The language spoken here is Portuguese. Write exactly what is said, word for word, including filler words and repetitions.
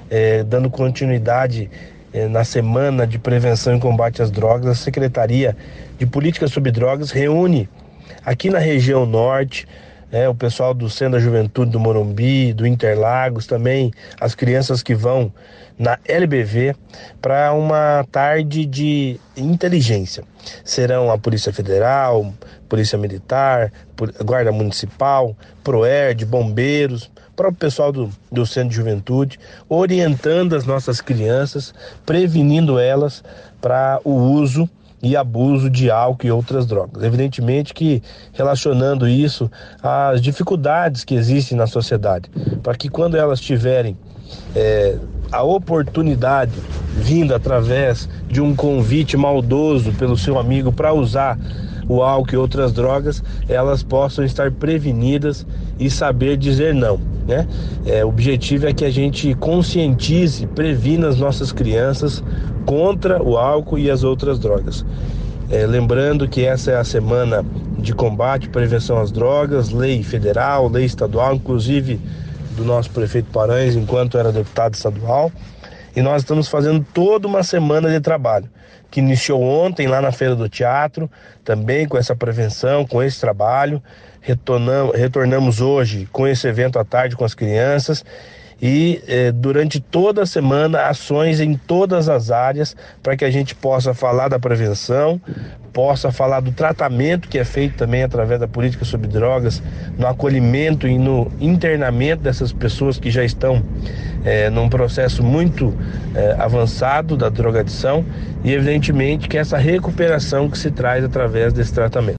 eh, dando continuidade eh, na semana de prevenção e combate às drogas, a Secretaria de Política sobre Drogas reúne aqui na região norte, é, o pessoal do Centro da Juventude do Morumbi, do Interlagos, também as crianças que vão na L B V para uma tarde de inteligência. Serão a Polícia Federal, Polícia Militar, Guarda Municipal, Proerd, Bombeiros, próprio pessoal do, do Centro de Juventude, orientando as nossas crianças, prevenindo elas para o uso e abuso de álcool e outras drogas. Evidentemente que relacionando isso às dificuldades que existem na sociedade, para que quando elas tiverem é, a oportunidade vinda através de um convite maldoso pelo seu amigo para usar o álcool e outras drogas, elas possam estar prevenidas e saber dizer não, né? É, o objetivo é que a gente conscientize, previna as nossas crianças contra o álcool e as outras drogas. É, lembrando que essa é a semana de combate e prevenção às drogas, lei federal, lei estadual, inclusive do nosso prefeito Paranhos, enquanto era deputado estadual, e nós estamos fazendo toda uma semana de trabalho, que iniciou ontem lá na Feira do Teatro, também com essa prevenção, com esse trabalho. Retornamos, retornamos hoje com esse evento à tarde com as crianças e eh, durante toda a semana ações em todas as áreas para que a gente possa falar da prevenção, possa falar do tratamento que é feito também através da política sobre drogas, no acolhimento e no internamento dessas pessoas que já estão eh, num processo muito eh, avançado da drogadição, e evidentemente que essa recuperação que se traz através desse tratamento.